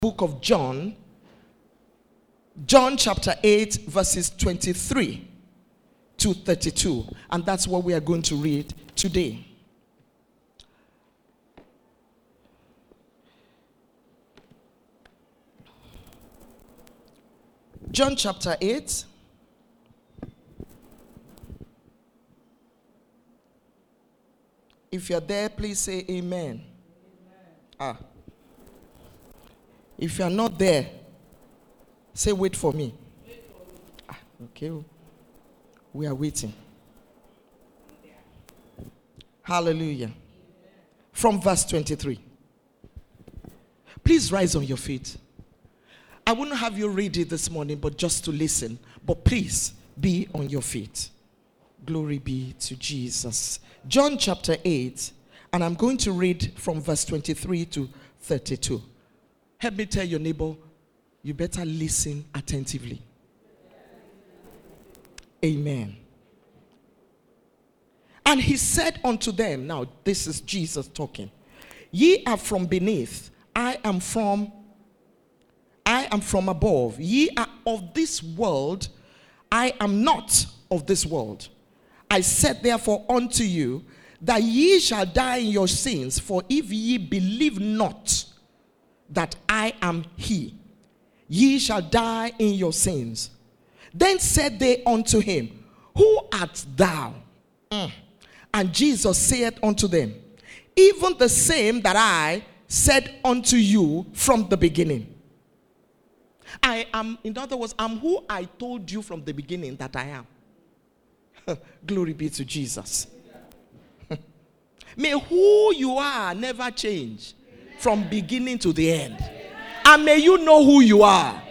book of John, John chapter 8, verses 23 to 32. And that's what we are going to read today. John chapter 8. If you're there, please say amen. If you're not there, say wait for me. Okay. We are waiting. Hallelujah. From verse 23. Please rise on your feet. I wouldn't have you read it this morning, but just to listen. But please be on your feet. Glory be to Jesus. John chapter 8, and I'm going to read from verse 23 to 32. Help me tell your neighbor, you better listen attentively. Amen. And he said unto them, now this is Jesus talking, ye are from beneath, I am from above. Ye are of this world, I am not of this world. I said therefore unto you, that ye shall die in your sins, for if ye believe not that I am he, ye shall die in your sins. Then said they unto him, who art thou? And Jesus said unto them, even the same that I said unto you from the beginning. I am, in other words, I'm who I told you from the beginning that I am. Glory be to Jesus. May who you are never change from beginning to the end. And may you know who you are.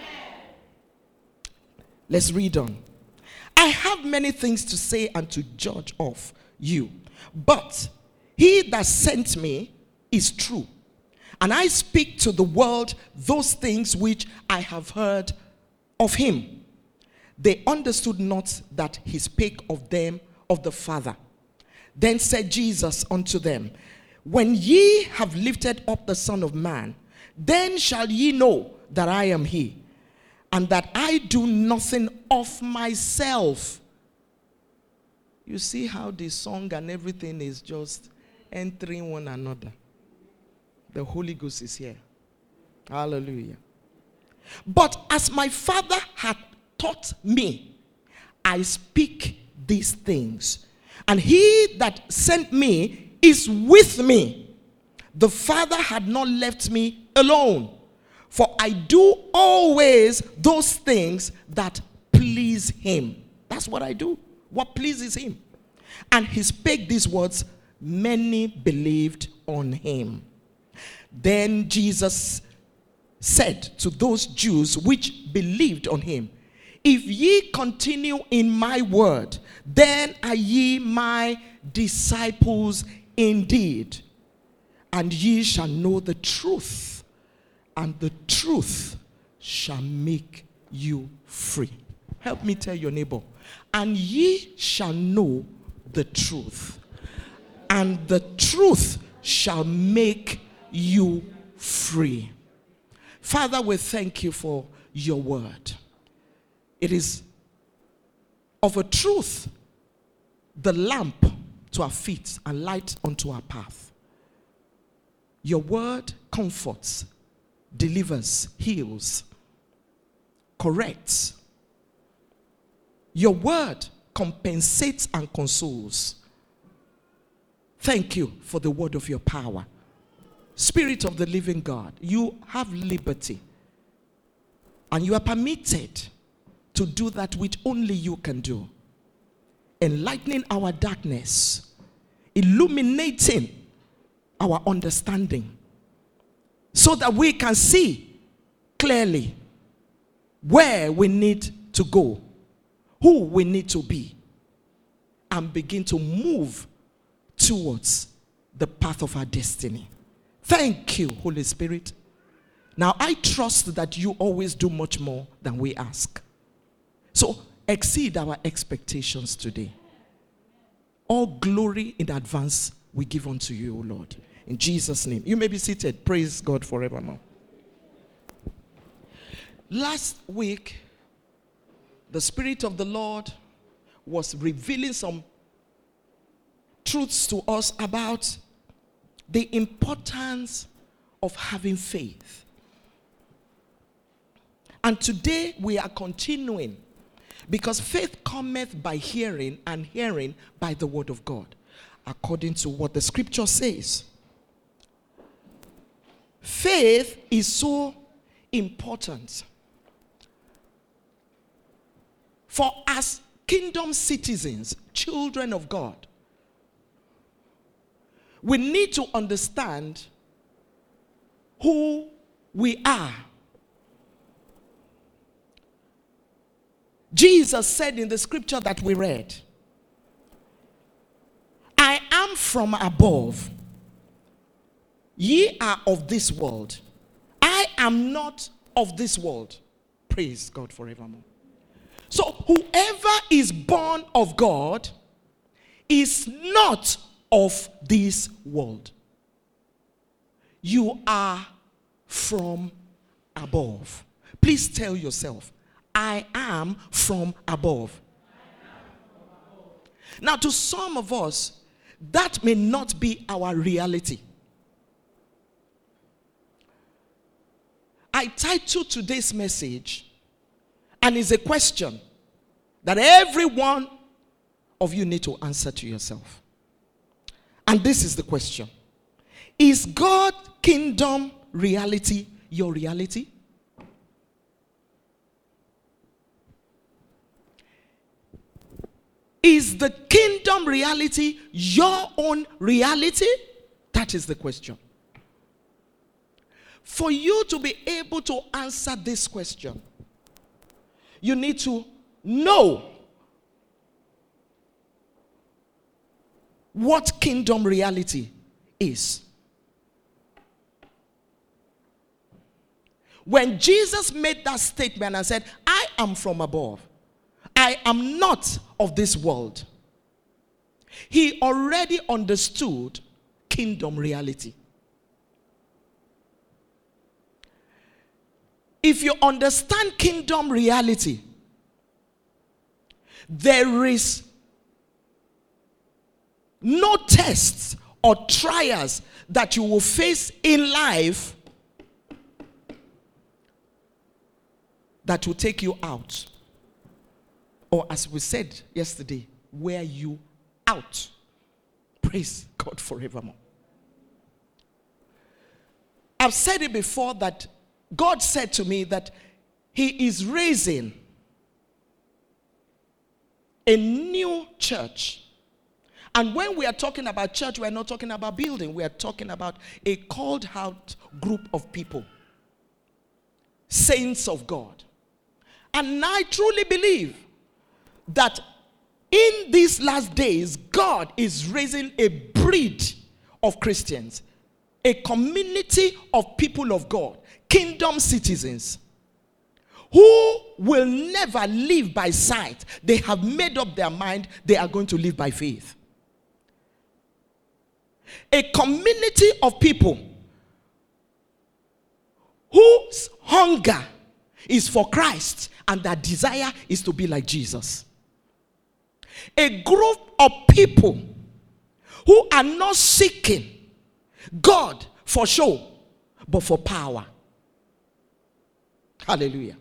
Let's read on. I have many things to say and to judge of you, but he that sent me is true, and I speak to the world those things which I have heard of him. They understood not that he spake of them of the Father. Then said Jesus unto them, when ye have lifted up the Son of Man, then shall ye know that I am he, and that I do nothing of myself. You see how the song and everything is just entering one another. The Holy Ghost is here. Hallelujah. But as my Father hath taught me, I speak these things. And he that sent me is with me. The Father had not left me alone, for I do always those things that please him. That's what I do. What pleases him. And he spake these words, many believed on him. Then Jesus said to those Jews which believed on him, if ye continue in my word, then are ye my disciples indeed. And ye shall know the truth, and the truth shall make you free. Help me tell your neighbor. And ye shall know the truth, and the truth shall make you free. Father, we thank you for your word. It is of a truth, the lamp to our feet and light unto our path. Your word comforts, delivers, heals, corrects. Your word compensates and consoles. Thank you for the word of your power. Spirit of the living God, you have liberty, and you are permitted to do that which only you can do. Enlightening our darkness, illuminating our understanding, so that we can see clearly where we need to go, who we need to be, and begin to move towards the path of our destiny. Thank you, Holy Spirit. Now I trust that you always do much more than we ask. So exceed our expectations today. All glory in advance we give unto you, O Lord. In Jesus' name. You may be seated. Praise God forevermore. Last week, the Spirit of the Lord was revealing some truths to us about the importance of having faith. And today we are continuing, because faith cometh by hearing, and hearing by the word of God, according to what the scripture says. Faith is so important. For as kingdom citizens, children of God, we need to understand who we are. Jesus said in the scripture that we read, I am from above. Ye are of this world. I am not of this world. Praise God forevermore. So whoever is born of God is not of this world. You are from above. Please tell yourself, I am from above. Now, to some of us, that may not be our reality. I titled today's message, and it's a question that every one of you need to answer to yourself. And this is the question: is God's kingdom reality your reality? Is the kingdom reality your own reality? That is the question. For you to be able to answer this question, you need to know what kingdom reality is. When Jesus made that statement and said, I am from above, I am not of this world, he already understood kingdom reality. If you understand kingdom reality, there is no tests or trials that you will face in life that will take you out. Or as we said yesterday, wear you out. Praise God forevermore. I've said it before that God said to me that he is raising a new church. And when we are talking about church, we are not talking about building. We are talking about a called out group of people. Saints of God. And I truly believe that in these last days, God is raising a breed of Christians. A community of people of God. Kingdom citizens. Who will never live by sight. They have made up their mind they are going to live by faith. A community of people whose hunger is for Christ and their desire is to be like Jesus. A group of people who are not seeking God for show, but for power. Hallelujah.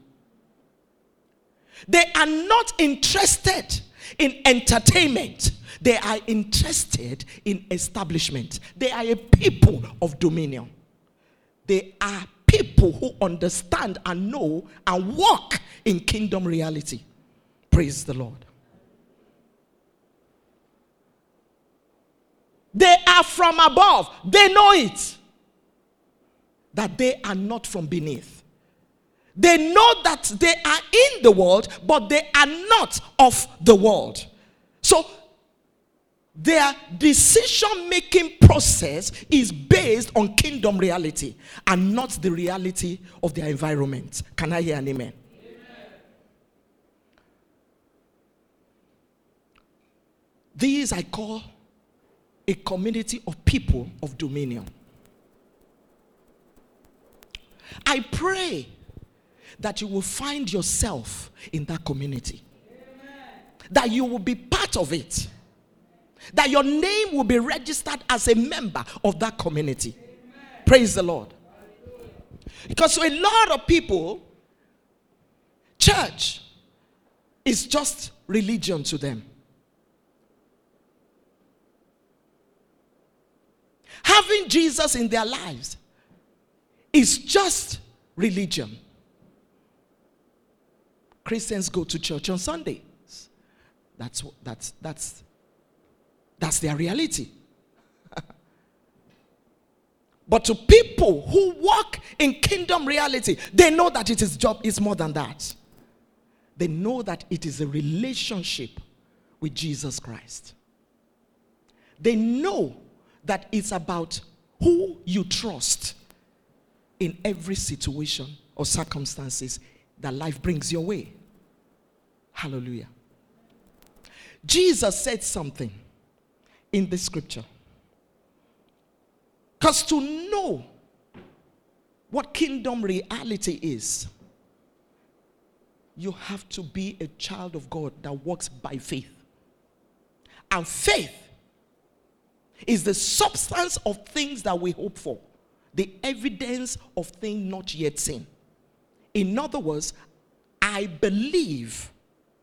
They are not interested in entertainment. They are interested in establishment. They are a people of dominion. They are people who understand and know and walk in kingdom reality. Praise the Lord. They are from above. They know it. That they are not from beneath. They know that they are in the world, but they are not of the world. So, their decision-making process is based on kingdom reality and not the reality of their environment. Can I hear an amen? Amen. These I call a community of people of dominion. I pray that you will find yourself in that community. That you will be part of it. That your name will be registered as a member of that community. Praise the Lord. Because to a lot of people, church is just religion to them. Having Jesus in their lives is just religion. Christians go to church on Sundays. That's their reality. But to people who walk in kingdom reality, they know that it's more than that. They know that it is a relationship with Jesus Christ. They know that it's about who you trust in every situation or circumstances that life brings your way. Hallelujah. Jesus said something in the scripture. Because to know what kingdom reality is, you have to be a child of God that walks by faith. And faith is the substance of things that we hope for, the evidence of things not yet seen. In other words, I believe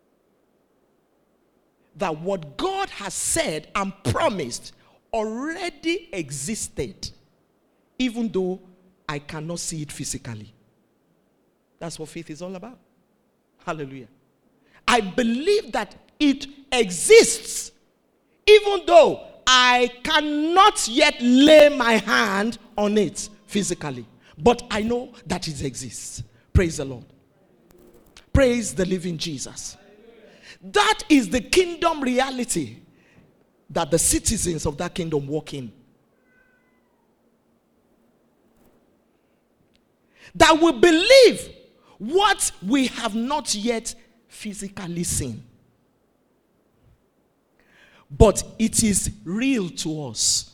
that what God has said and promised already existed, even though I cannot see it physically. That's what faith is all about. Hallelujah. I believe that it exists, even though I cannot yet lay my hand on it physically. But I know that it exists. Praise the Lord. Praise the living Jesus. That is the kingdom reality that the citizens of that kingdom walk in. That we believe what we have not yet physically seen. But it is real to us.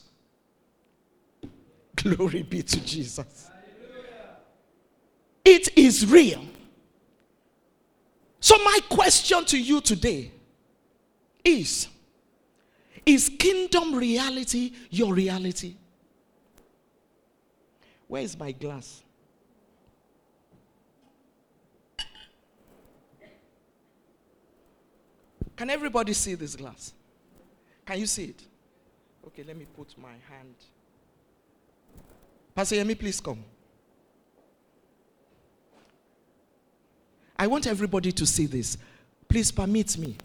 Glory be to Jesus. It is real. So my question to you today is kingdom reality your reality? Where is my glass? Can everybody see this glass? Can you see it? Okay, let me put my hand. Pastor Yemi, please come. I want everybody to see this. Please permit me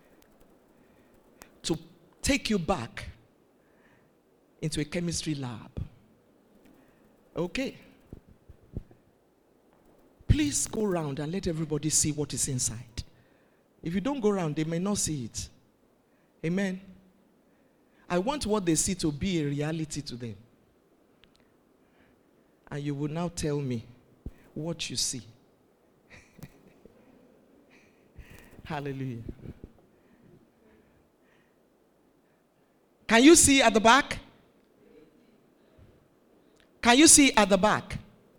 to take you back into a chemistry lab. Okay. Please go around and let everybody see what is inside. If you don't go around, they may not see it. Amen. I want what they see to be a reality to them. And you will now tell me what you see. Hallelujah. Can you see at the back? Can you see at the back?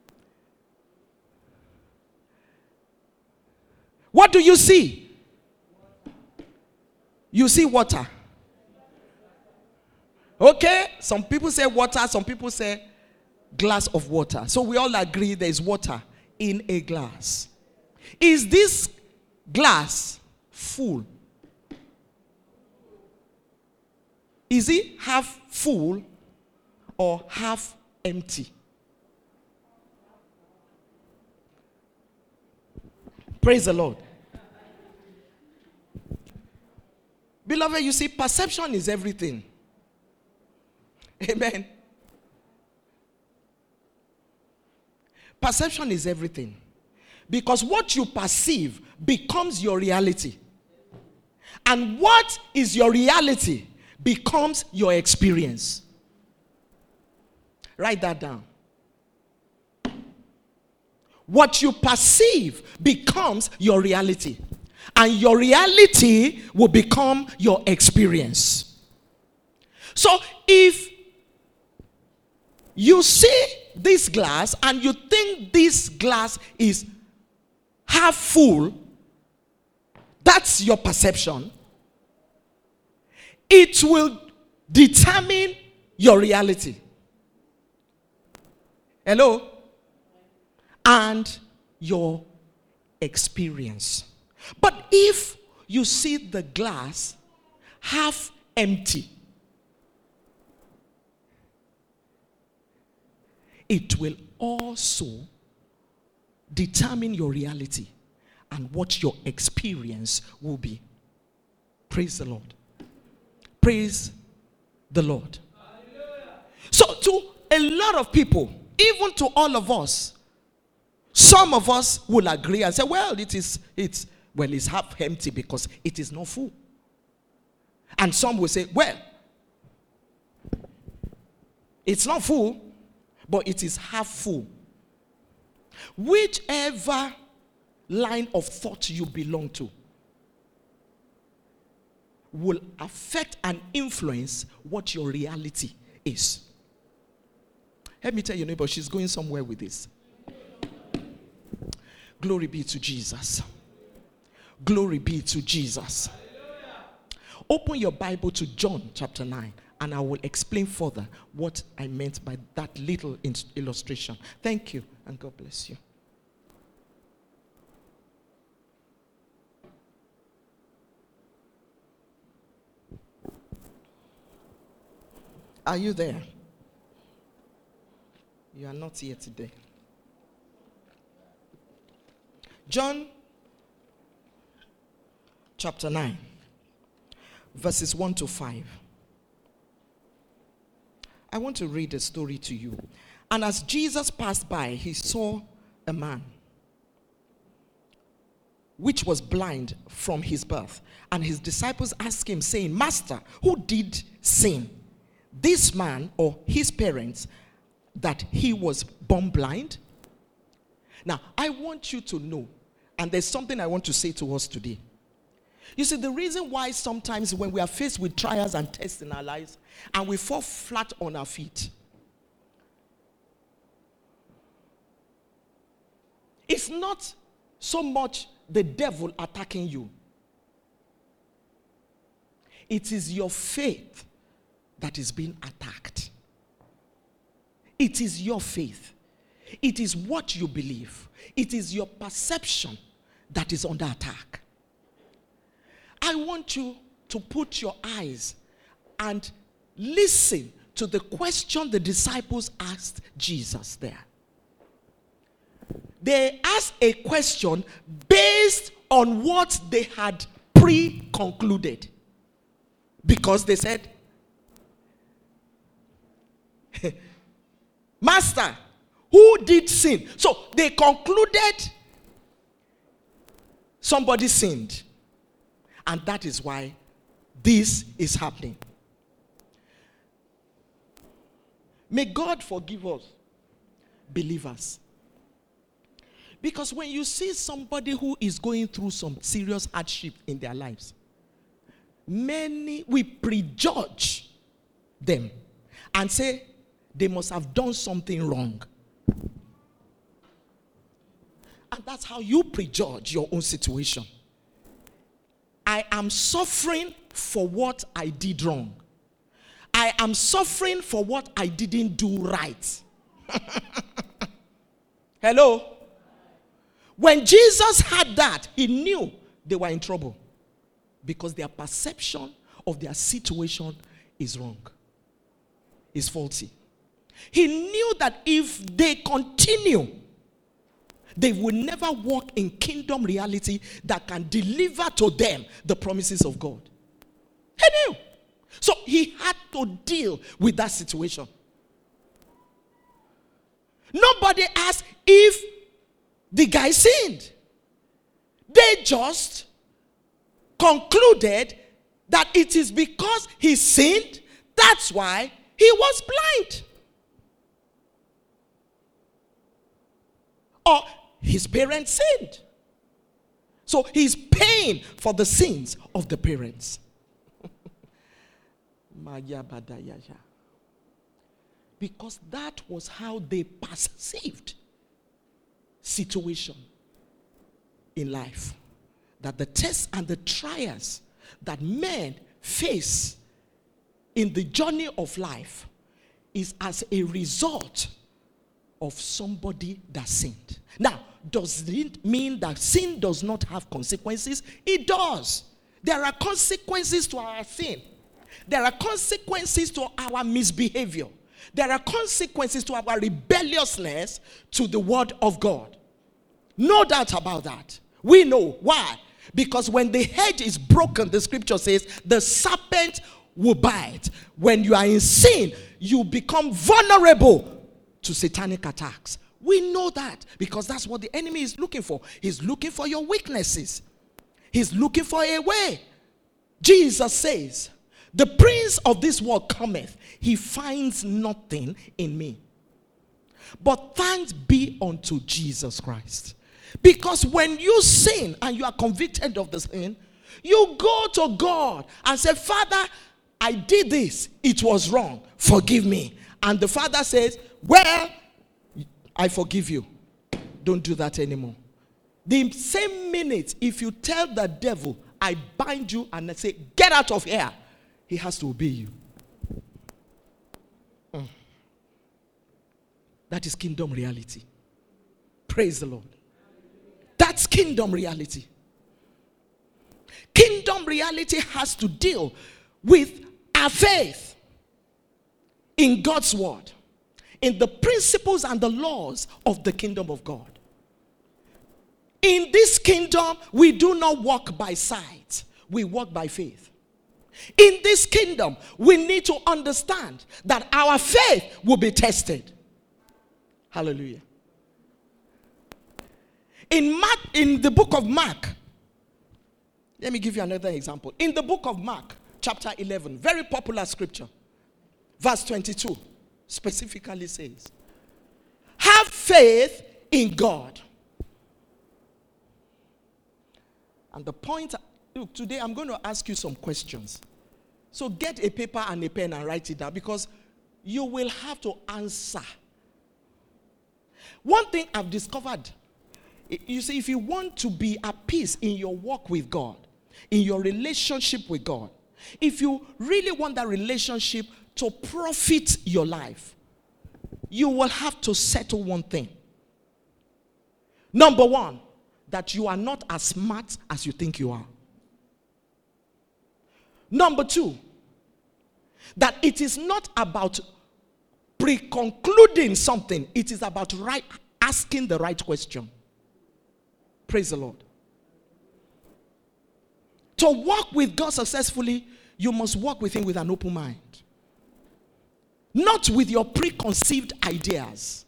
What do you see? You see water. Okay? Some people say water, some people say glass of water. So we all agree there is water in a glass. Is this glass full? Is it half full or half empty? Praise the Lord. Beloved, you see, perception is everything. Amen. Perception is everything. Because what you perceive becomes your reality. And what is your reality becomes your experience. Write that down. What you perceive becomes your reality. And your reality will become your experience. So if you see this glass and you think this glass is half full, that's your perception, it will determine your reality. Hello? And your experience. But if you see the glass half empty, it will also determine your reality and what your experience will be. Praise the Lord. Praise the Lord. So to a lot of people, even to all of us, some of us will agree and say, well, it's half empty because it is not full. And some will say, well, it's not full, but it is half full. Whichever line of thought you belong to will affect and influence what your reality is. Let me tell your neighbor, she's going somewhere with this. Glory be to Jesus. Glory be to Jesus. Open your Bible to John chapter 9, and I will explain further what I meant by that little illustration. Thank you, and God bless you. Are you there? You are not here today. John chapter 9, verses 1 to 5. I want to read a story to you. And as Jesus passed by, he saw a man which was blind from his birth. And his disciples asked him, saying, Master, who did sin, this man or his parents, that he was born blind? Now, I want you to know, and there's something I want to say to us today. You see, the reason why sometimes when we are faced with trials and tests in our lives and we fall flat on our feet, it's not so much the devil attacking you. It is your faith that is being attacked. It is your faith. It is what you believe. It is your perception that is under attack. I want you to put your eyes and listen to the question the disciples asked Jesus there. They asked a question based on what they had pre-concluded. Because they said, Master, who did sin? So they concluded somebody sinned. And that is why this is happening. May God forgive us, believers. Because when you see somebody who is going through some serious hardship in their lives, we prejudge them and say they must have done something wrong. And that's how you prejudge your own situation. I am suffering for what I did wrong. I am suffering for what I didn't do right. Hello? When Jesus had that, he knew they were in trouble. Because their perception of their situation is wrong. Is faulty. He knew that if they continue, they will never walk in kingdom reality that can deliver to them the promises of God. He knew. So he had to deal with that situation. Nobody asked if the guy sinned. They just concluded that it is because he sinned, that's why he was blind. Or his parents sinned. So he's paying for the sins of the parents. Because that was how they perceived situation. in life, that the tests and the trials that men face in the journey of life is as a result of somebody that sinned. Now, does it mean that sin does not have consequences? It does. There are consequences to our sin. There are consequences to our misbehavior. There are consequences to our rebelliousness to the word of God. No doubt about that. We know. Why? Because when the hedge is broken, the scripture says, the serpent will bite. When you are in sin, you become vulnerable to satanic attacks. We know that because that's what the enemy is looking for. He's looking for your weaknesses. He's looking for a way. Jesus says, the prince of this world cometh. He finds nothing in me. But thanks be unto Jesus Christ. Because when you sin and you are convicted of the sin, you go to God and say, Father, I did this. It was wrong. Forgive me. And the Father says, well, I forgive you. Don't do that anymore. The same minute, if you tell the devil, I bind you, and I say, get out of here, he has to obey you. That is kingdom reality. Praise the Lord. That's kingdom reality. Kingdom reality has to deal with our faith in God's word, in the principles and the laws of the kingdom of God. In this kingdom, we do not walk by sight. We walk by faith. In this kingdom, we need to understand that our faith will be tested. Hallelujah. In the book of Mark, let me give you another example. In the book of Mark, chapter 11, very popular scripture, verse 22, specifically says, have faith in God. And the point, look, today I'm going to ask you some questions. So get a paper and a pen and write it down, because you will have to answer. One thing I've discovered, you see, if you want to be at peace in your walk with God, in your relationship with God, if you really want that relationship to profit your life, you will have to settle one thing. Number one, that you are not as smart as you think you are. Number two, that it is not about pre-concluding something. It is about asking the right question. Praise the Lord. To walk with God successfully, you must walk with him with an open mind. Not with your preconceived ideas.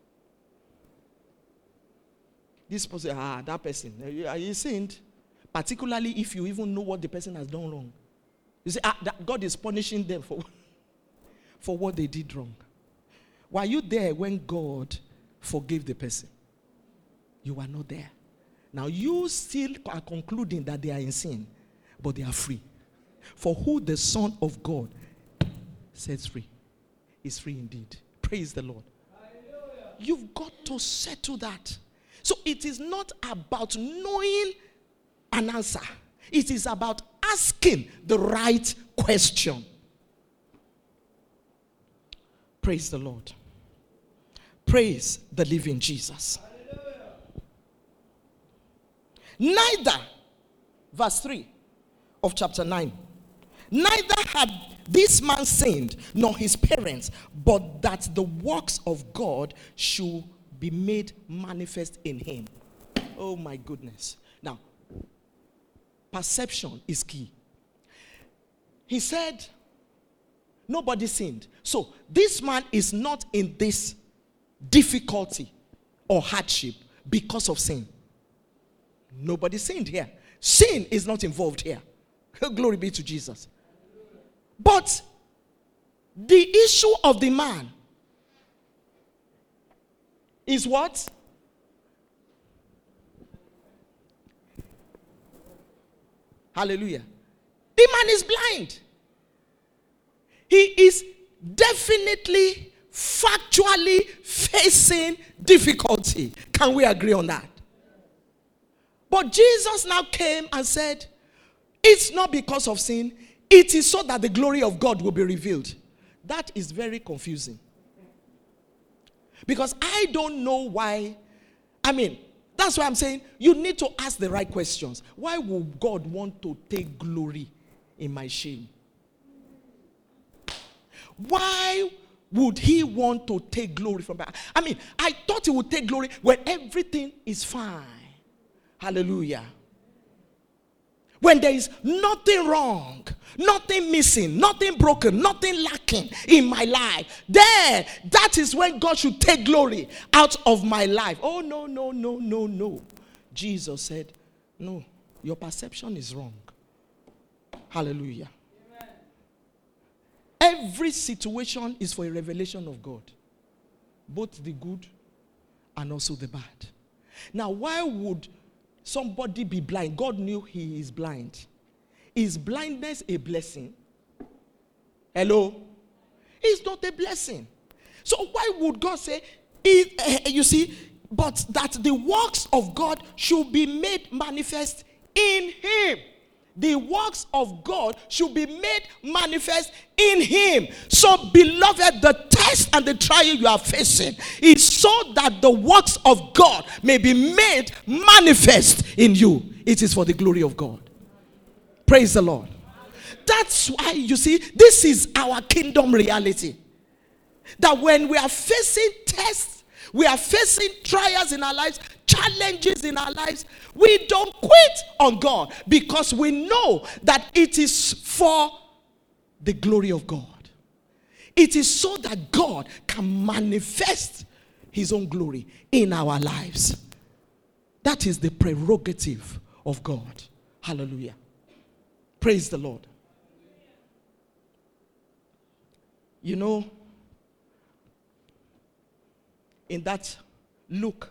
This person, that person, are you sinned? Particularly if you even know what the person has done wrong. You say, God is punishing them for what they did wrong. Were you there when God forgave the person? You were not there. Now you still are concluding that they are in sin, but they are free. For who the Son of God sets free is free indeed. Praise the Lord. Hallelujah. You've got to settle that. So it is not about knowing an answer. It is about asking the right question. Praise the Lord. Praise the living Jesus. Hallelujah. Neither, verse 3 of chapter 9, neither had this man sinned, nor his parents, but that the works of God should be made manifest in him. Oh my goodness. Now, perception is key. He said, nobody sinned. So, this man is not in this difficulty or hardship because of sin. Nobody sinned here. Sin is not involved here. Glory be to Jesus. But the issue of the man is what? Hallelujah. The man is blind. He is definitely, factually facing difficulty. Can we agree on that? But Jesus now came and said, it's not because of sin. It is so that the glory of God will be revealed. That is very confusing. Because I don't know why. That's why I'm saying you need to ask the right questions. Why would God want to take glory in my shame? Why would he want to take glory from that? I thought he would take glory when everything is fine. Hallelujah. When there is nothing wrong, nothing missing, nothing broken, nothing lacking in my life, then that is when God should take glory out of my life. Oh, no. Jesus said, no, your perception is wrong. Hallelujah. Amen. Every situation is for a revelation of God, both the good and also the bad. Now, why would somebody be blind? God knew he is blind. Is blindness a blessing? Hello? It's not a blessing. So why would God say, but that the works of God should be made manifest in him? The works of God should be made manifest in him. So, beloved, the test and the trial you are facing is so that the works of God may be made manifest in you. It is for the glory of God. Praise the Lord. That's why, this is our kingdom reality. That when we are facing tests, we are facing trials in our lives, challenges in our lives, we don't quit on God, because we know that it is for the glory of God. It is so that God can manifest his own glory in our lives. That is the prerogative of God. Hallelujah. Praise the Lord. In that Luke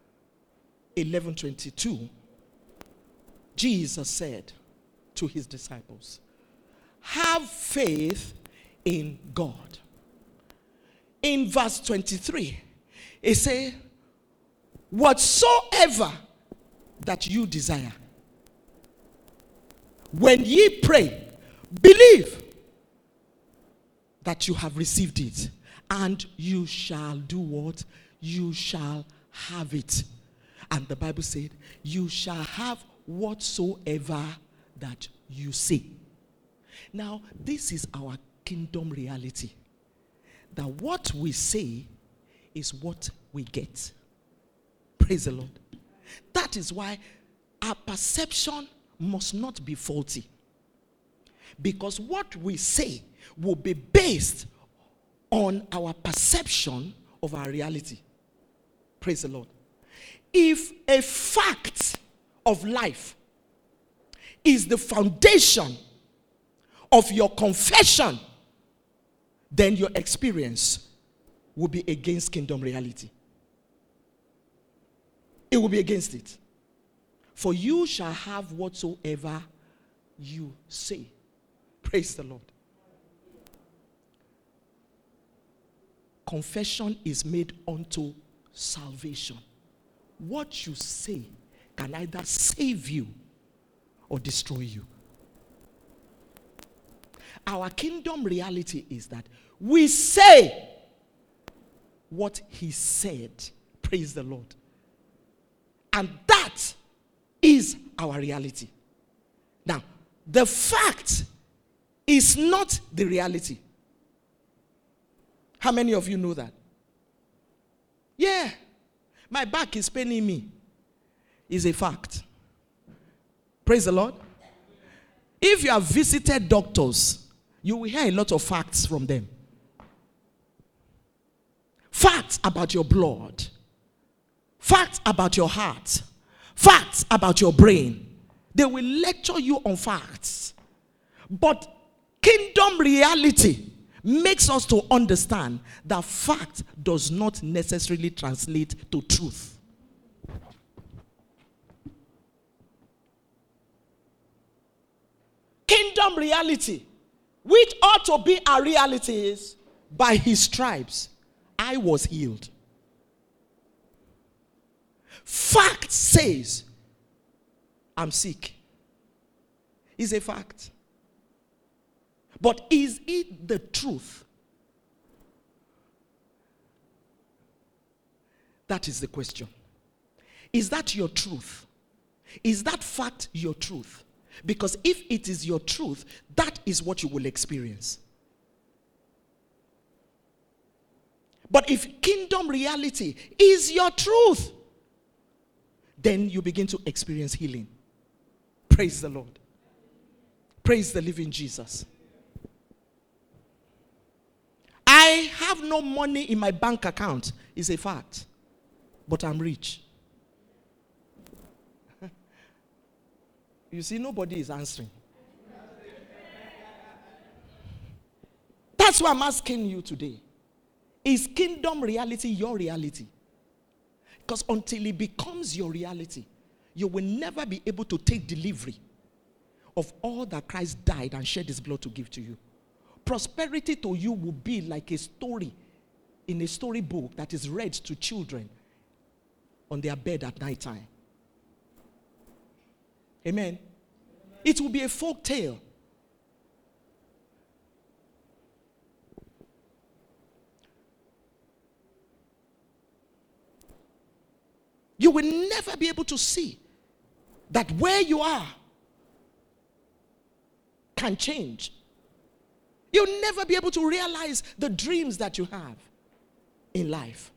11:22, Jesus said to his disciples, have faith in God. In verse 23, it says, whatsoever that you desire, when ye pray, believe that you have received it, and you shall do what? You shall have it. And the Bible said, you shall have whatsoever that you say. Now, this is our kingdom reality. That what we say is what we get. Praise the Lord. That is why our perception must not be faulty. Because what we say will be based on our perception of our reality. Praise the Lord. If a fact of life is the foundation of your confession, then your experience will be against kingdom reality. It will be against it. For you shall have whatsoever you say. Praise the Lord. Confession is made unto salvation. What you say can either save you or destroy you. Our kingdom reality is that we say what he said. Praise the Lord. And that is our reality. Now, the fact is not the reality. How many of you know that? Yeah. My back is paining me. Is a fact. Praise the Lord. If you have visited doctors, you will hear a lot of facts from them. Facts about your blood. Facts about your heart. Facts about your brain. They will lecture you on facts. But kingdom reality makes us to understand that fact does not necessarily translate to truth. Kingdom reality, which ought to be our reality, is by his stripes I was healed. Fact says I'm sick. It's a fact. But is it the truth? That is the question. Is that your truth? Is that fact your truth? Because if it is your truth, that is what you will experience. But if kingdom reality is your truth, then you begin to experience healing. Praise the Lord. Praise the living Jesus. I have no money in my bank account is a fact, but I'm rich. You see, nobody is answering. That's why I'm asking you today. Is kingdom reality your reality? Because until it becomes your reality, you will never be able to take delivery of all that Christ died and shed his blood to give to you. Prosperity to you will be like a story in a storybook that is read to children on their bed at night time. Amen. It will be a folk tale. You will never be able to see that where you are can change. You'll never be able to realize the dreams that you have in life.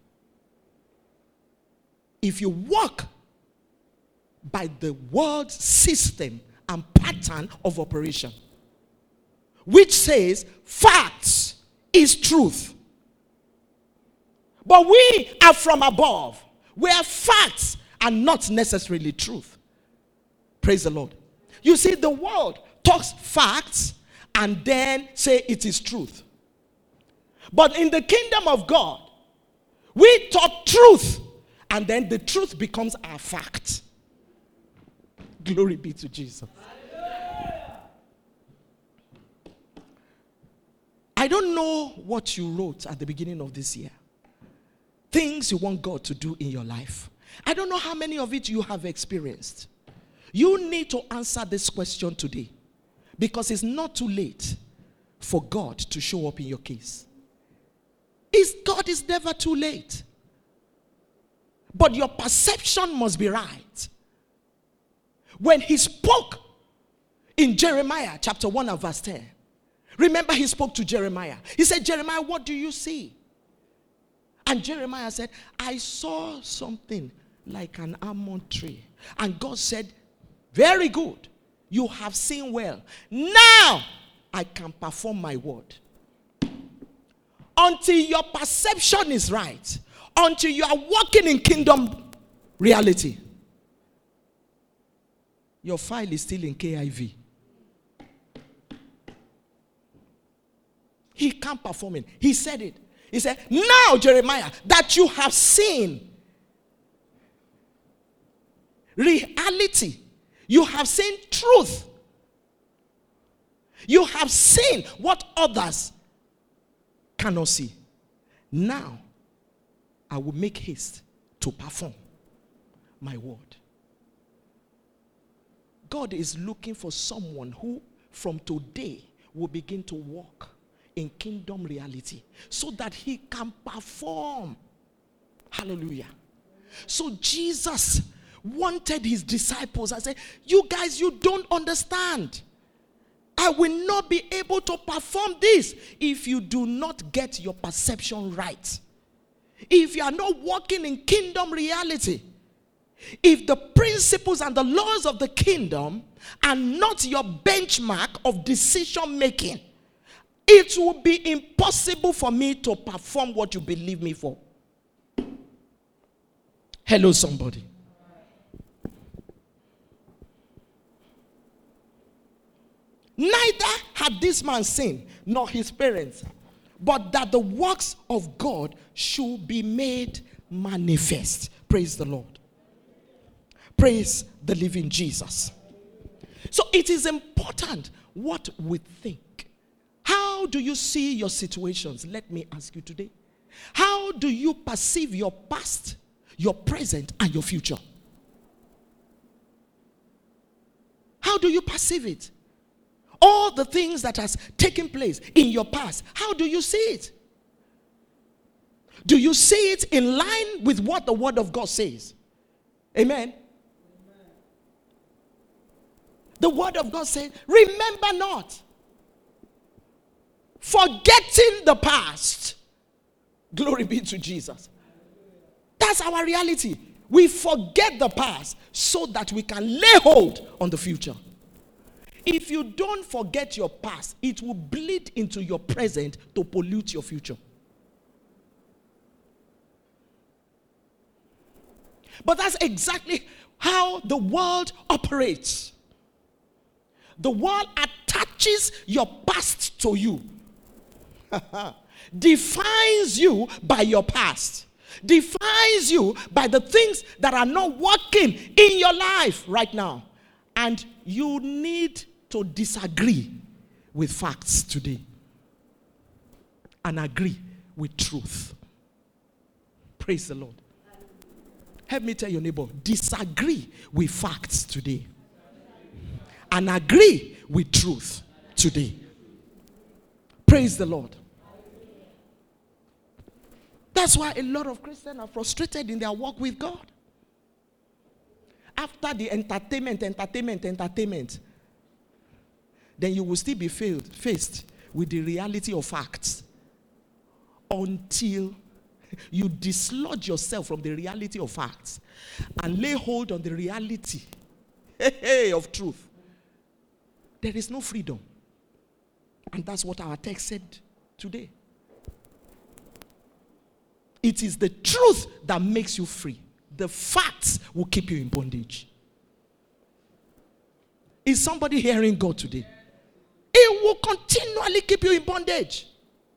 If you walk by the world's system and pattern of operation, which says facts is truth. But we are from above, where facts are not necessarily truth. Praise the Lord. You see, the world talks facts and then say it is truth. But in the kingdom of God, we talk truth and then the truth becomes our fact. Glory be to Jesus. I don't know what you wrote at the beginning of this year. Things you want God to do in your life. I don't know how many of it you have experienced. You need to answer this question today, because it's not too late for God to show up in your case. God is never too late. But your perception must be right. When he spoke in Jeremiah chapter 1 and verse 10, remember he spoke to Jeremiah. He said, Jeremiah, what do you see? And Jeremiah said, I saw something like an almond tree. And God said, very good. You have seen well. Now I can perform my word. Until your perception is right, until you are walking in kingdom reality, your file is still in KIV. He can't perform it. He said it. He said, now, Jeremiah, that you have seen reality, you have seen truth, you have seen what others cannot see. Now, I will make haste to perform my word. God is looking for someone who from today will begin to walk in kingdom reality so that he can perform. Hallelujah. So Jesus wanted his disciples and said, you guys, you don't understand. I will not be able to perform this if you do not get your perception right. If you are not walking in kingdom reality, if the principles and the laws of the kingdom are not your benchmark of decision making, it will be impossible for me to perform what you believe me for. Hello, somebody. Neither had this man sinned, nor his parents, but that the works of God should be made manifest. Praise the Lord. Praise the living Jesus. So it is important what we think. How do you see your situations? Let me ask you today. How do you perceive your past, your present, and your future? How do you perceive it? All the things that has taken place in your past, how do you see it? Do you see it in line with what the Word of God says? Amen. The Word of God says, remember not. Forgetting the past. Glory be to Jesus. That's our reality. We forget the past so that we can lay hold on the future. If you don't forget your past, it will bleed into your present to pollute your future. But that's exactly how the world operates. The world attaches your past to you. Defines you by your past. Defines you by the things that are not working in your life right now. And you need to disagree with facts today and agree with truth. Praise the Lord. Help me tell your neighbor, disagree with facts today and agree with truth today. Praise the Lord. That's why a lot of Christians are frustrated in their walk with God. After the entertainment, then you will still be faced with the reality of facts until you dislodge yourself from the reality of facts and lay hold on the reality of truth. There is no freedom. And that's what our text said today. It is the truth that makes you free. The facts will keep you in bondage. Is somebody hearing God today? It will continually keep you in bondage.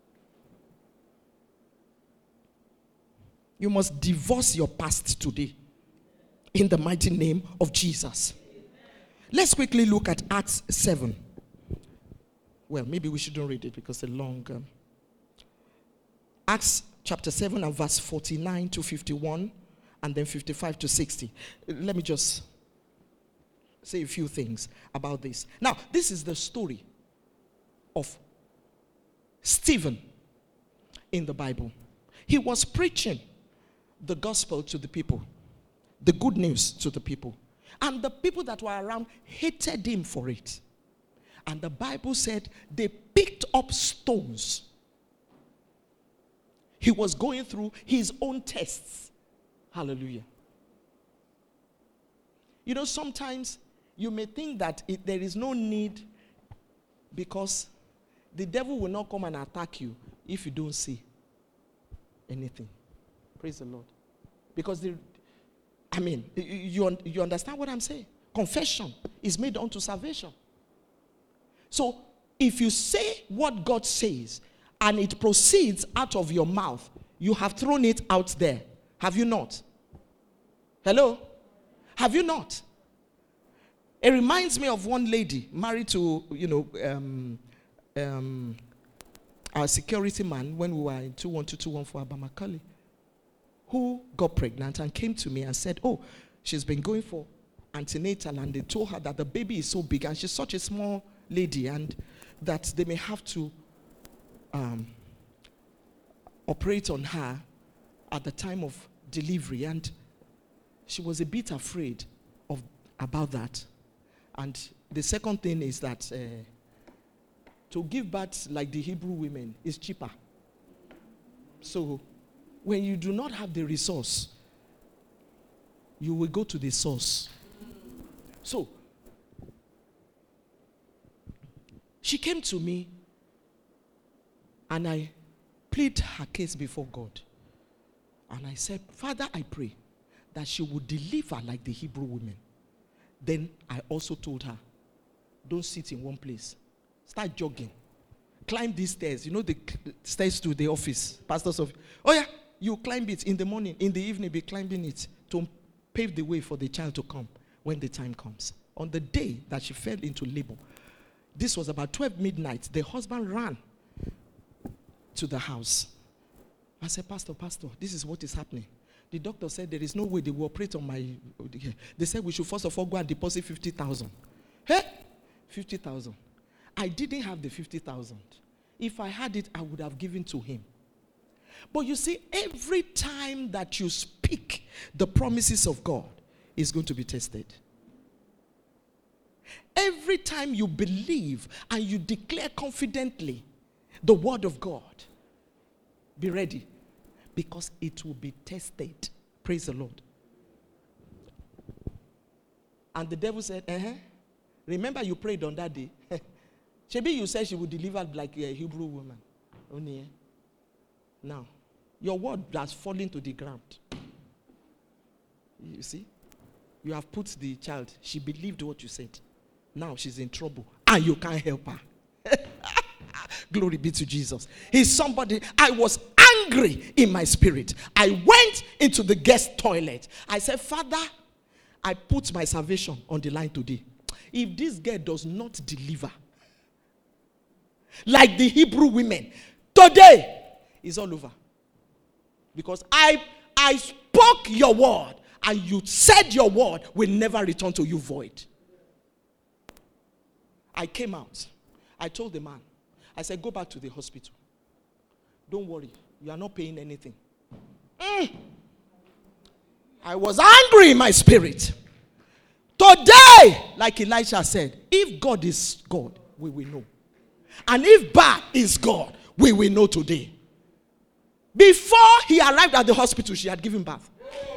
You must divorce your past today in the mighty name of Jesus. Let's quickly look at Acts 7. Well, maybe we shouldn't read it because it's a long. Acts chapter 7 and verse 49 to 51 and then 55 to 60. Let me just say a few things about this. Now, this is the story of Stephen in the Bible. He was preaching the gospel to the people, the good news to the people. And the people that were around hated him for it. And the Bible said they picked up stones. He was going through his own tests. Hallelujah. You know, sometimes you may think that there is no need because the devil will not come and attack you if you don't see anything. Praise the Lord. Because you understand what I'm saying? Confession is made unto salvation. So if you say what God says and it proceeds out of your mouth, you have thrown it out there. Have you not? Hello? Have you not? It reminds me of one lady married to, our security man when we were in 21221 for Abamakali, who got pregnant and came to me and said, oh, she's been going for antenatal and they told her that the baby is so big and she's such a small lady and that they may have to operate on her at the time of delivery, and she was a bit afraid about that. And the second thing is that to give birth like the Hebrew women is cheaper. So when you do not have the resource, you will go to the source. So she came to me and I plead her case before God. And I said, Father, I pray that she would deliver like the Hebrew women. Then I also told her, don't sit in one place. Start jogging. Climb these stairs. You know the stairs to the office, pastor's office. Oh yeah, you climb it in the morning. In the evening, be climbing it to pave the way for the child to come when the time comes. On the day that she fell into labor, this was about 12 midnight, the husband ran to the house. I said, Pastor, this is what is happening. The doctor said there is no way they will operate on my... They said we should first of all go and deposit 50,000. Hey, 50,000. I didn't have the 50,000. If I had it, I would have given to him. But you see, every time that you speak the promises of God is going to be tested. Every time you believe and you declare confidently the word of God, be ready, because it will be tested. Praise the Lord. And the devil said, remember you prayed on that day? Shebi, you said she would deliver like a Hebrew woman. Only. Now, your word has fallen to the ground. You see? You have put the child. She believed what you said. Now she's in trouble. And you can't help her. Glory be to Jesus. He's somebody. I was angry in my spirit. I went into the guest toilet. I said, Father, I put my salvation on the line today. If this girl does not deliver, like the Hebrew women, today is all over. Because I spoke your word, and you said your word will never return to you void. I came out. I told the man, I said, go back to the hospital. Don't worry, you are not paying anything. I was angry in my spirit. Today, like Elisha said, if God is God, we will know. And if Baal is God, we will know today. Before he arrived at the hospital, she had given birth.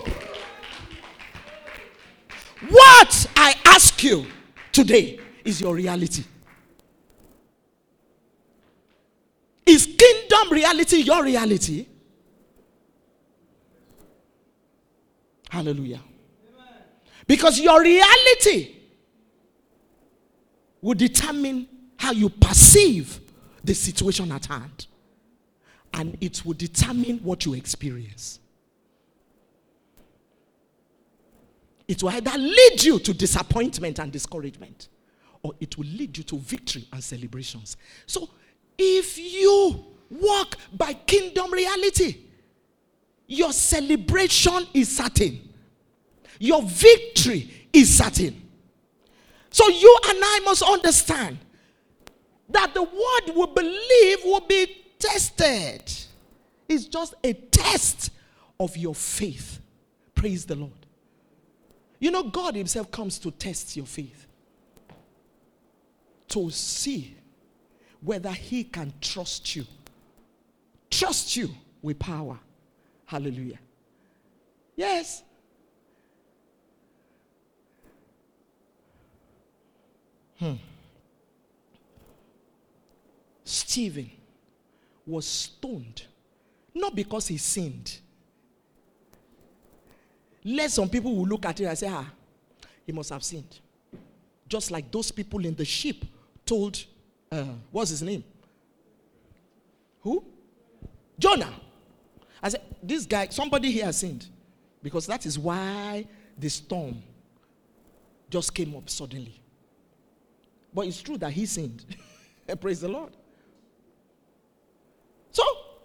What I ask you today is your reality. Is kingdom reality your reality? Hallelujah. Because your reality will determine how you perceive the situation at hand. And it will determine what you experience. It will either lead you to disappointment and discouragement, or it will lead you to victory and celebrations. So, if you walk by kingdom reality, your celebration is certain. Your victory is certain. So you and I must understand that the word we believe will be tested. It's just a test of your faith. Praise the Lord. You know, God himself comes to test your faith, to see whether he can trust you. Trust you with power. Hallelujah. Yes. Stephen was stoned, not because he sinned. Let some people will look at it and say, he must have sinned. Just like those people in the ship told, what's his name? Who? Jonah. I said, this guy, somebody here has sinned. Because that is why the storm just came up suddenly. But it's true that he sinned. Praise the Lord. So,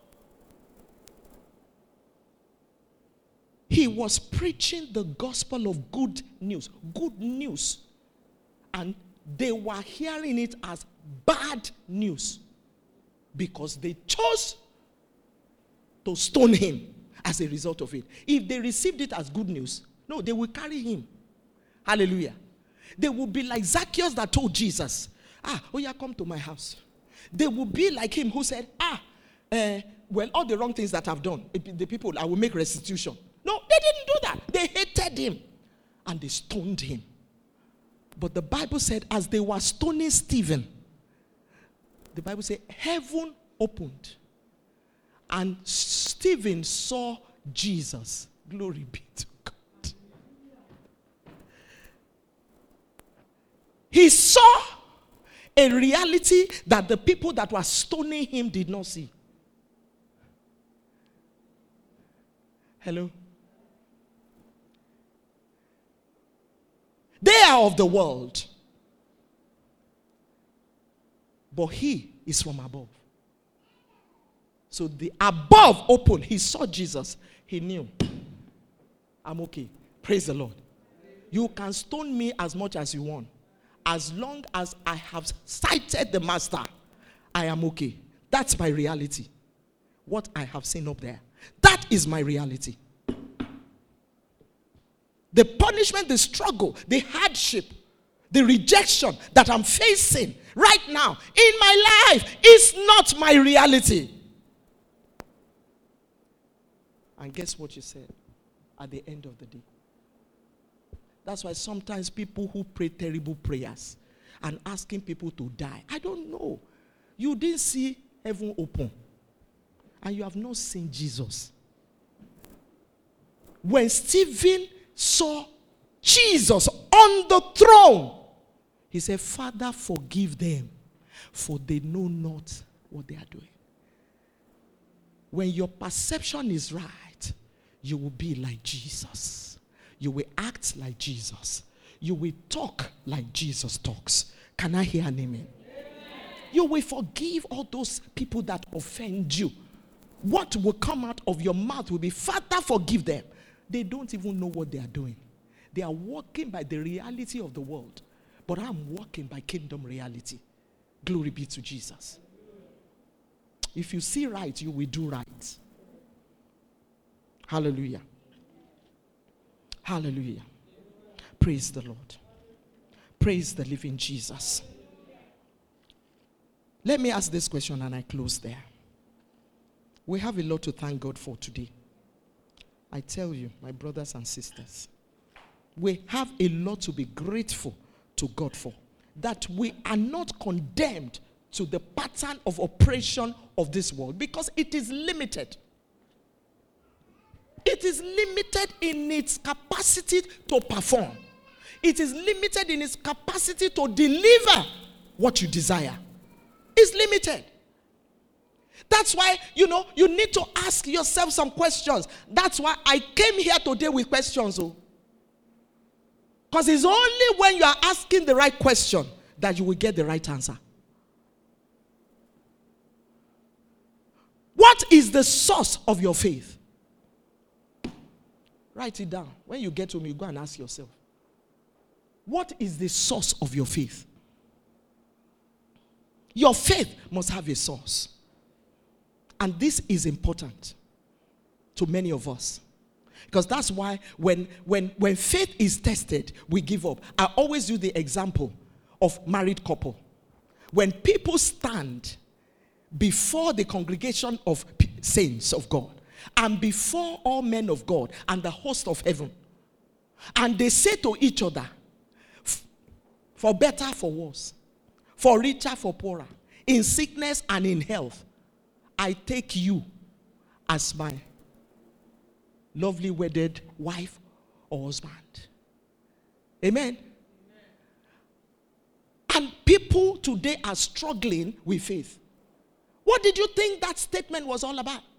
he was preaching the gospel of good news. Good news. And they were hearing it as bad news. Because they chose to stone him as a result of it. If they received it as good news, no, they will carry him. Hallelujah. They will be like Zacchaeus that told Jesus, come to my house. They will be like him who said, all the wrong things that I've done, the people, I will make restitution. No, they didn't do that. They hated him. And they stoned him. But the Bible said, as they were stoning Stephen, the Bible said, heaven opened. And Stephen saw Jesus. Glory be to God. He saw a reality that the people that were stoning him did not see. Hello? They are of the world. But he is from above. So the above opened. He saw Jesus. He knew. I'm okay. Praise the Lord. You can stone me as much as you want. as long as I have sighted the master, I am okay. That's my reality. What I have seen up there. That is my reality. The punishment, the struggle, the hardship, the rejection that I'm facing right now in my life is not my reality. And guess what you said at the end of the day? That's why sometimes people who pray terrible prayers and asking people to die, I don't know. You didn't see heaven open. And you have not seen Jesus. When Stephen saw Jesus on the throne, he said, Father, forgive them, for they know not what they are doing. When your perception is right, you will be like Jesus. You will act like Jesus. You will talk like Jesus talks. Can I hear an amen? You will forgive all those people that offend you. What will come out of your mouth will be, Father, forgive them. They don't even know what they are doing. They are walking by the reality of the world. But I'm walking by kingdom reality. Glory be to Jesus. If you see right, you will do right. Hallelujah. Hallelujah. Praise the Lord. Praise the living Jesus. Let me ask this question and I close there. We have a lot to thank God for today. I tell you, my brothers and sisters, we have a lot to be grateful to God for. That we are not condemned to the pattern of operation of this world because it is limited. It is limited in its capacity to perform. It is limited in its capacity to deliver what you desire. It's limited. That's why, you need to ask yourself some questions. That's why I came here today with questions. Because it's only when you are asking the right question that you will get the right answer. What is the source of your faith? Write it down. When you get home, you go and ask yourself. What is the source of your faith? Your faith must have a source. And this is important to many of us. Because that's why when faith is tested, we give up. I always use the example of married couple. When people stand before the congregation of saints of God and before all men of God and the host of heaven, and they say to each other, for better, for worse, for richer, for poorer, in sickness and in health, I take you as my lovely wedded wife or husband. Amen. And people today are struggling with faith. What did you think that statement was all about?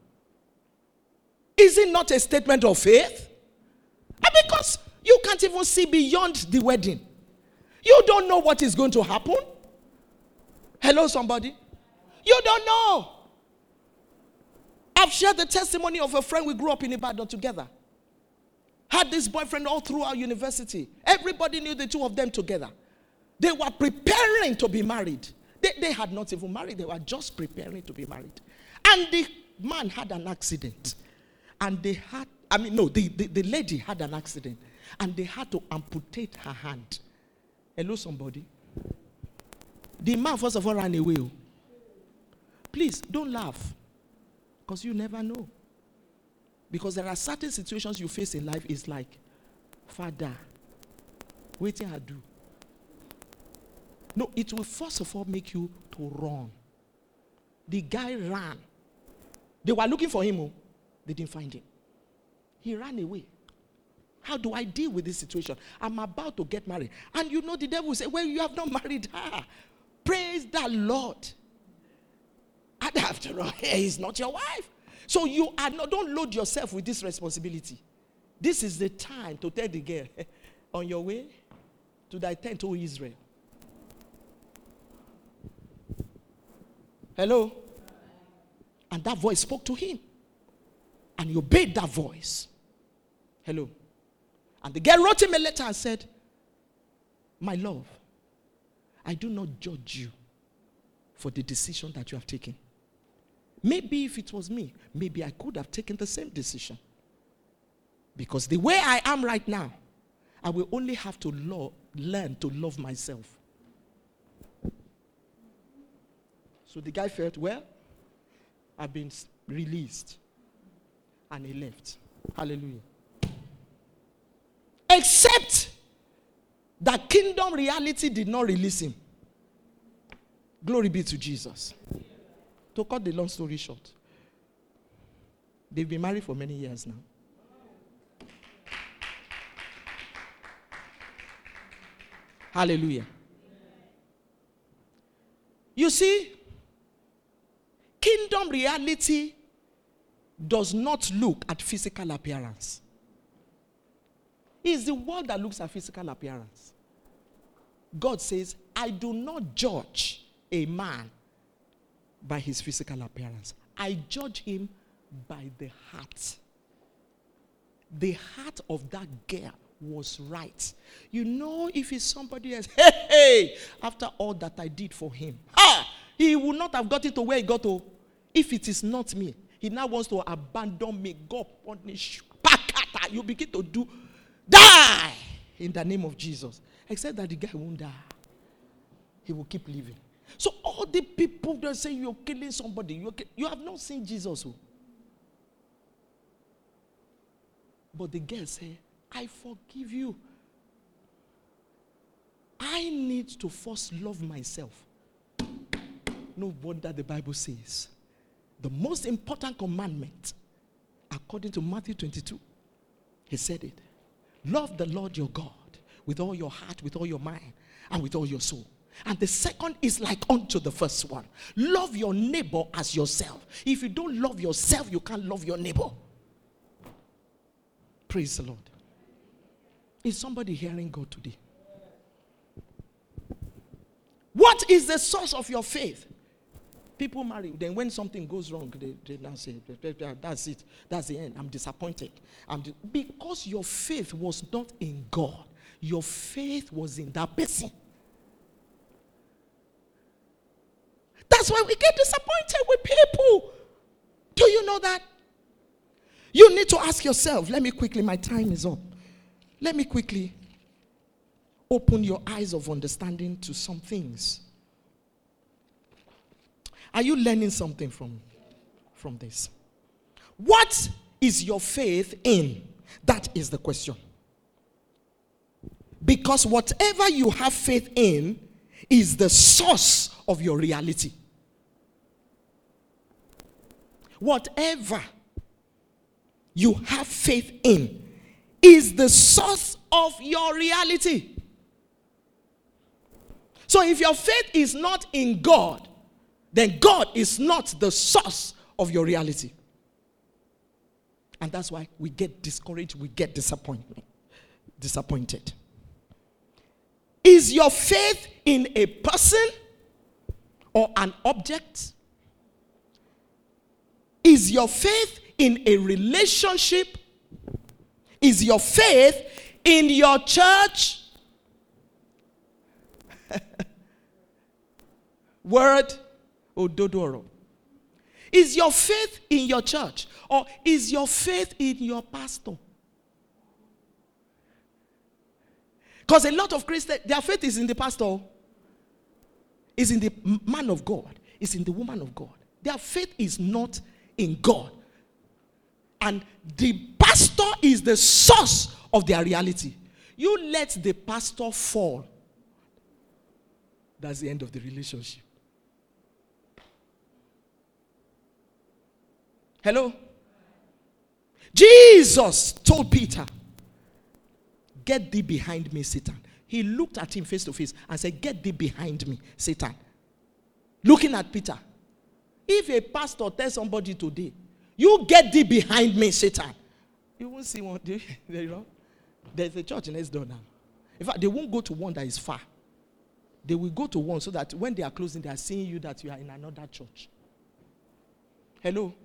Is it not a statement of faith? And because you can't even see beyond the wedding. You don't know what is going to happen. Hello, somebody? You don't know. I've shared the testimony of a friend we grew up in Ibadan together. Had this boyfriend all through our university. Everybody knew the two of them together. They were preparing to be married. They had not even married. They were just preparing to be married. And the man had an accident. And the lady had an accident. And they had to amputate her hand. Hello, somebody? The man, first of all, ran away. Please, don't laugh. Because you never know. Because there are certain situations you face in life. It's like, Father, waiting I do. No, it will first of all make you to run. The guy ran. They were looking for him. They didn't find him. He ran away. How do I deal with this situation? I'm about to get married. And the devil will say, well, you have not married her. Praise the Lord. And after all, he's not your wife. So don't load yourself with this responsibility. This is the time to tell the girl, on your way to thy tent, O Israel. Hello? And that voice spoke to him. And he obeyed that voice. Hello? And the girl wrote him a letter and said, my love, I do not judge you for the decision that you have taken. Maybe if it was me, maybe I could have taken the same decision. Because the way I am right now, I will only have to learn to love myself. So the guy felt, well, I've been released. And he left. Hallelujah. Except that kingdom reality did not release him. Glory be to Jesus. To cut the long story short, they've been married for many years now. Hallelujah. You see, kingdom reality does not look at physical appearance. It's the world that looks at physical appearance. God says, I do not judge a man by his physical appearance. I judge him by the heart. The heart of that girl was right. You know, if it's somebody else, hey, after all that I did for him, he would not have got it to where he got to. If it is not me, he now wants to abandon me. God punish you. You begin to die in the name of Jesus. Except that the guy won't die. He will keep living. So all the people that say you're killing somebody, you have not seen Jesus. But the girl said, I forgive you. I need to first love myself. No wonder the Bible says, the most important commandment, according to Matthew 22, he said it. Love the Lord your God with all your heart, with all your mind, and with all your soul. And the second is like unto the first one. Love your neighbor as yourself. If you don't love yourself, you can't love your neighbor. Praise the Lord. Is somebody hearing God today? What is the source of your faith? People marry. Then when something goes wrong, they now say, that's it. That's the end. I'm disappointed. Because your faith was not in God. Your faith was in that person. That's why we get disappointed with people. Do you know that? You need to ask yourself. Let me quickly, my time is up. Let me quickly open your eyes of understanding to some things. Are you learning something from this? What is your faith in? That is the question. Because whatever you have faith in is the source of your reality. Whatever you have faith in is the source of your reality. So if your faith is not in God, then God is not the source of your reality. And that's why we get discouraged, we get disappointed. Is your faith in a person or an object? Is your faith in a relationship? Is your faith in your church? Word Ododoro. Is your faith in your church? Or is your faith in your pastor? Because a lot of Christians, their faith is in the pastor, is in the man of God, is in the woman of God. Their faith is not in God. And the pastor is the source of their reality. You let the pastor fall. That's the end of the relationship. Hello? Jesus told Peter, get thee behind me, Satan. He looked at him face to face and said, get thee behind me, Satan. Looking at Peter. If a pastor tells somebody today, you get thee behind me, Satan, you won't see one. There's a church next door now. In fact, they won't go to one that is far. They will go to one so that when they are closing, they are seeing you that you are in another church. Hello?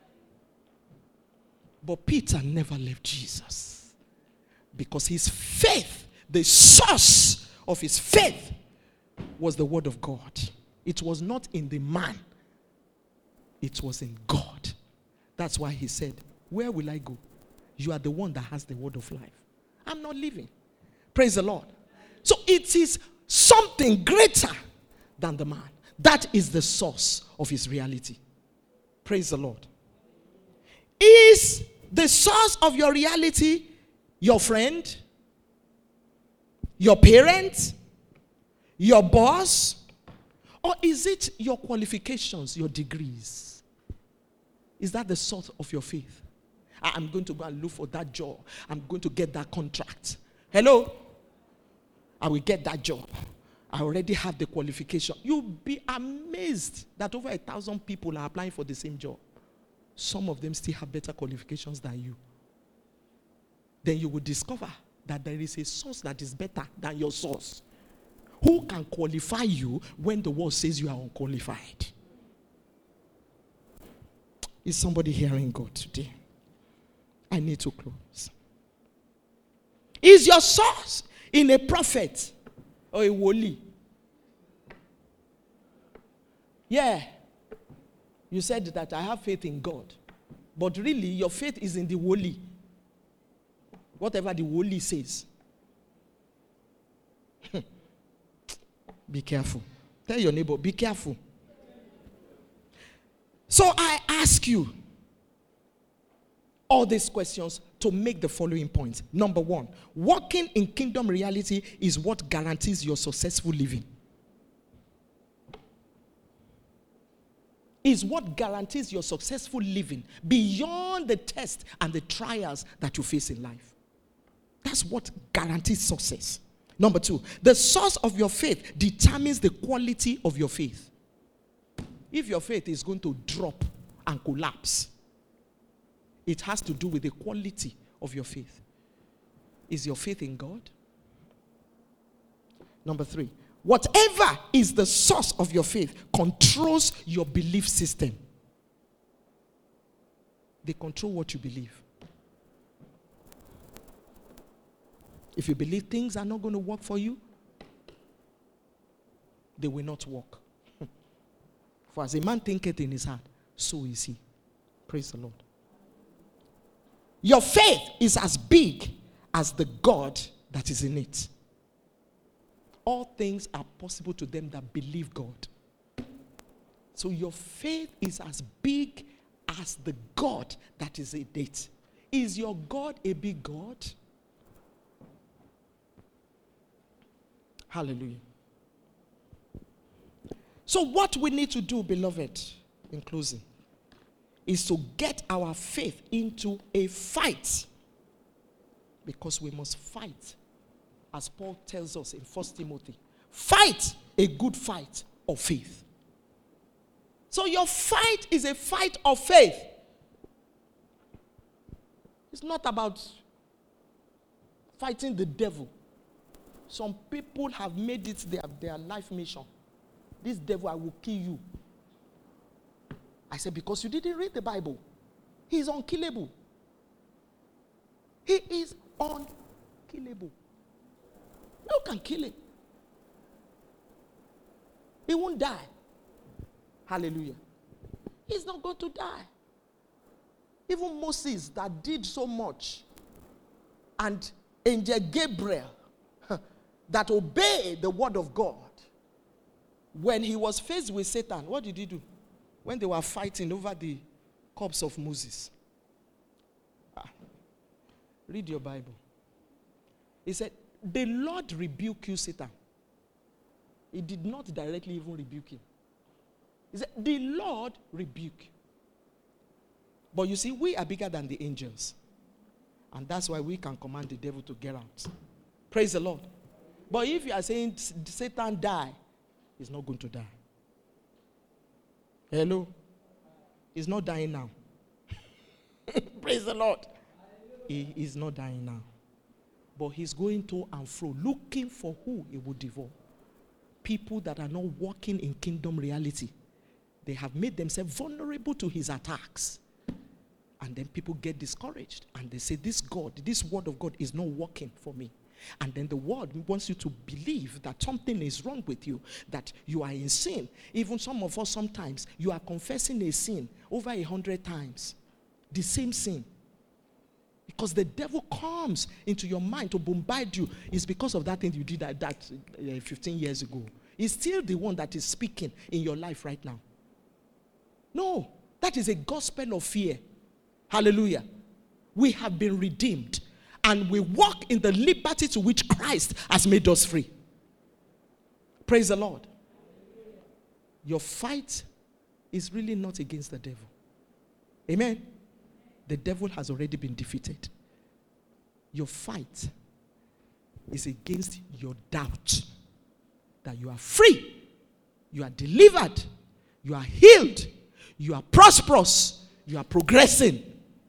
But Peter never left Jesus. Because his faith, the source of his faith, was the word of God. It was not in the man. It was in God. That's why he said, where will I go? You are the one that has the word of life. I'm not living. Praise the Lord. So it is something greater than the man. That is the source of his reality. Praise the Lord. Is the source of your reality your friend, your parent, your boss, or is it your qualifications, your degrees? Is that the source of your faith? I'm going to go and look for that job. I'm going to get that contract. Hello? I will get that job. I already have the qualification. You'll be amazed that over 1,000 people are applying for the same job. Some of them still have better qualifications than you. Then you will discover that there is a source that is better than your source. Who can qualify you when the world says you are unqualified? Is somebody hearing God today? I need to close. Is your source in a prophet or a woli? Yeah. You said that I have faith in God. But really, your faith is in the woli. Whatever the woli says. Be careful. Tell your neighbor, be careful. So I ask you all these questions to make the following points. Number one, walking in kingdom reality is what guarantees your successful living. Is what guarantees your successful living beyond the tests and the trials that you face in life. That's what guarantees success. Number two, the source of your faith determines the quality of your faith. If your faith is going to drop and collapse, it has to do with the quality of your faith. Is your faith in God? Number three, whatever is the source of your faith controls your belief system. They control what you believe. If you believe things are not going to work for you, they will not work. For as a man thinketh in his heart, so is he. Praise the Lord. Your faith is as big as the God that is in it. All things are possible to them that believe God. So your faith is as big as the God that is in it. Is your God a big God? Hallelujah. So what we need to do, beloved, in closing, is to get our faith into a fight. Because we must fight, as Paul tells us in 1 Timothy. Fight a good fight of faith. So your fight is a fight of faith. It's not about fighting the devil. Some people have made it their life mission. This devil, I will kill you. I said, because you didn't read the Bible. He is unkillable. He is unkillable. You can kill him. He won't die. Hallelujah. He's not going to die. Even Moses that did so much, and Angel Gabriel that obeyed the word of God, when he was faced with Satan, what did he do? When they were fighting over the corpse of Moses. Read your Bible. He said, the Lord rebuke you, Satan. He did not directly even rebuke him. He said, the Lord rebuke you. But you see, we are bigger than the angels. And that's why we can command the devil to get out. Praise the Lord. But if you are saying Satan die, he's not going to die. Hello? He's not dying now. Praise the Lord. He is not dying now. But he's going to and fro, looking for who he will devour. People that are not walking in kingdom reality. They have made themselves vulnerable to his attacks. And then people get discouraged. And they say, this God, this word of God is not working for me. And then the world wants you to believe that something is wrong with you, that you are in sin. Even some of us, sometimes, you are confessing a sin over 100 times. The same sin. Because the devil comes into your mind to bombard you. It's because of that thing you did that 15 years ago. He's still the one that is speaking in your life right now. No, that is a gospel of fear. Hallelujah. We have been redeemed. And we walk in the liberty to which Christ has made us free. Praise the Lord. Your fight is really not against the devil. Amen. The devil has already been defeated. Your fight is against your doubt that you are free, you are delivered, you are healed, you are prosperous, you are progressing.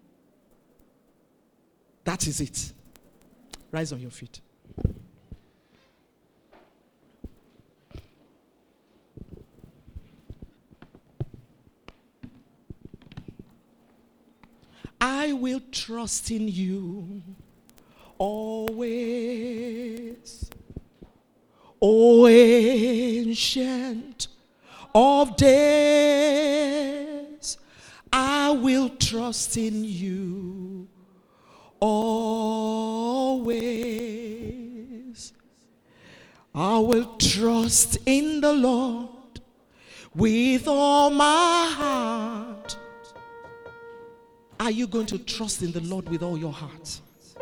That is it. Rise on your feet. I will trust in you always, O ancient of days. I will trust in you always. I will trust in the Lord with all my heart. Are you going to trust in the Lord with all your heart?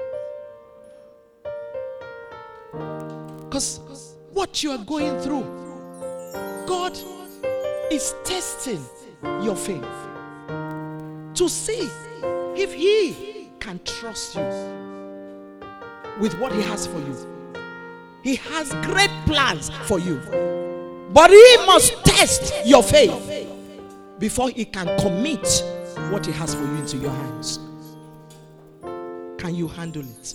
Because what you are going through, God is testing your faith to see if He can trust you with what He has for you. He has great plans for you, but He must test your faith before He can commit what He has for you into your hands. Can you handle it?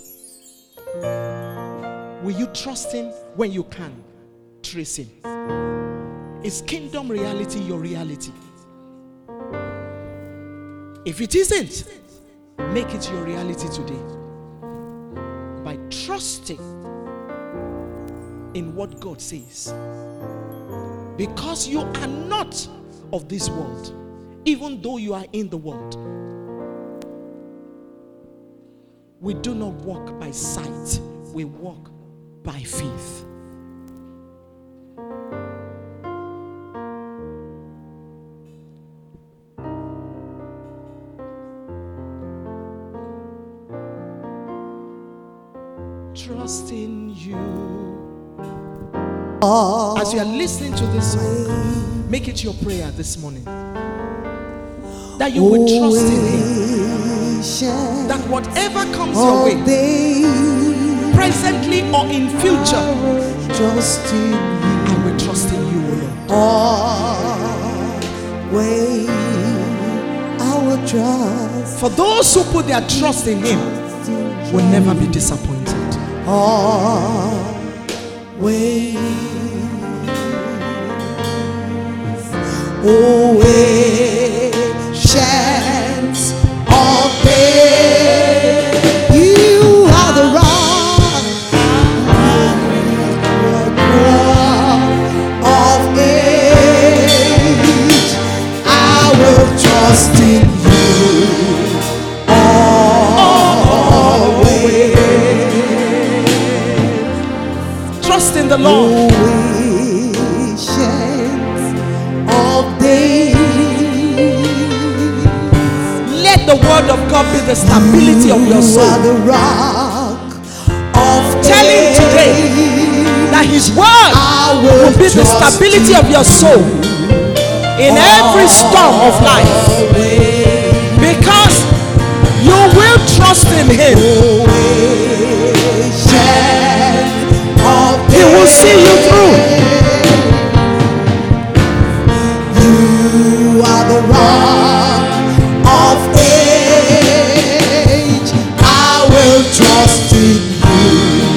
Will you trust Him when you can trace Him? Is kingdom reality your reality? If it isn't, make it your reality today by trusting in what God says. Because you are not of this world, even though you are in the world. We do not walk by sight, we walk by faith. Trust in you. As you are listening to this song, make it your prayer this morning that you will trust in Him, that whatever comes your way, presently or in future, I will trust in you, Lord. I will trust. For those who put their trust in Him will never be disappointed. Always, chance of day. You are the rock of age. I will trust in you always. Trust in the Lord. The word of God be the stability of your soul. Tell Him today that His word will be the stability of your soul in every storm of life, because you will trust in Him. He will see you through. You are the rock of age. I will trust in you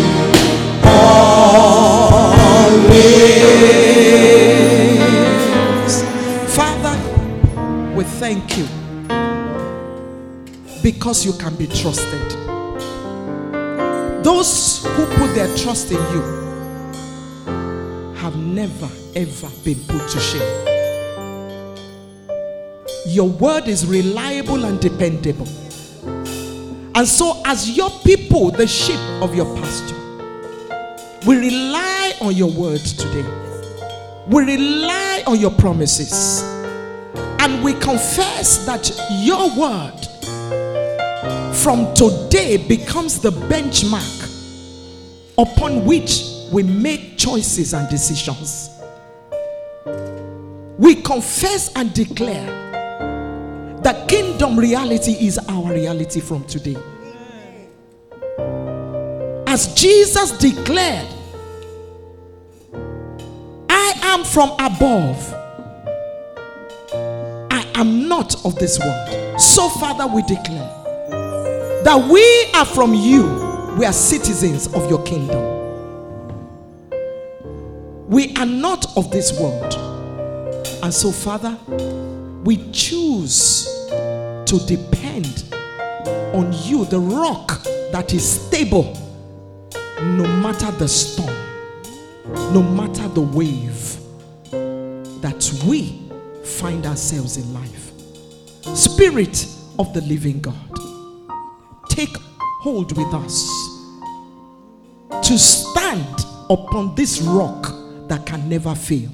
always. Father, we thank you because you can be trusted. Those who put trust in you have never ever been put to shame. Your word is reliable and dependable. And so as your people, the sheep of your pasture, we rely on your word today. We rely on your promises. And we confess that your word from today becomes the benchmark upon which we make choices and decisions. We confess and declare that kingdom reality is our reality from today. As Jesus declared, I am from above. I am not of this world. So, Father, we declare that we are from you. We are citizens of your kingdom. We are not of this world. And so, Father, we choose to depend on you, the rock that is stable no matter the storm, no matter the wave that we find ourselves in life. Spirit of the living God, take hold with us to stand upon this rock that can never fail.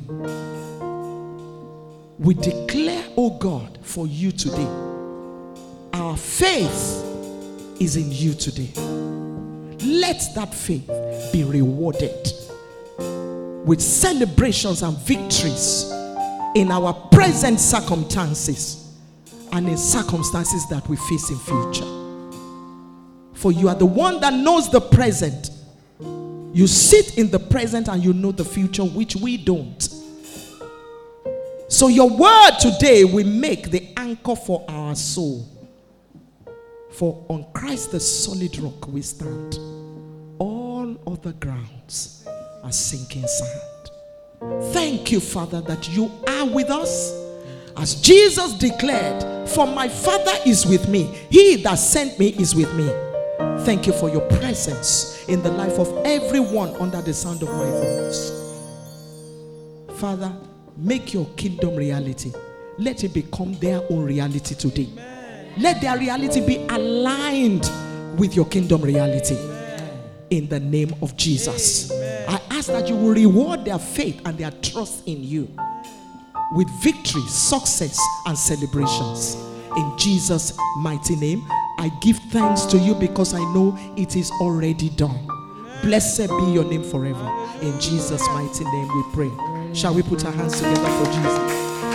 We declare, oh God, for you today, our faith is in you today. Let that faith be rewarded with celebrations and victories in our present circumstances and in circumstances that we face in future. For you are the one that knows the present. You sit in the present and you know the future, which we don't. So your word today will make the anchor for our soul. For on Christ the solid rock we stand. All other grounds are sinking sand. Thank you, Father, that you are with us. As Jesus declared, for my Father is with me. He that sent me is with me. Thank you for your presence in the life of everyone under the sound of my voice. Father, make your kingdom reality. Let it become their own reality today. Amen. Let their reality be aligned with your kingdom reality. Amen. In the name of Jesus. Amen. I ask that you will reward their faith and their trust in you with victory, success, and celebrations. In Jesus' mighty name, I give thanks to you because I know it is already done. Amen. Blessed be your name forever. In Jesus' mighty name we pray. Shall we put our hands together for Jesus?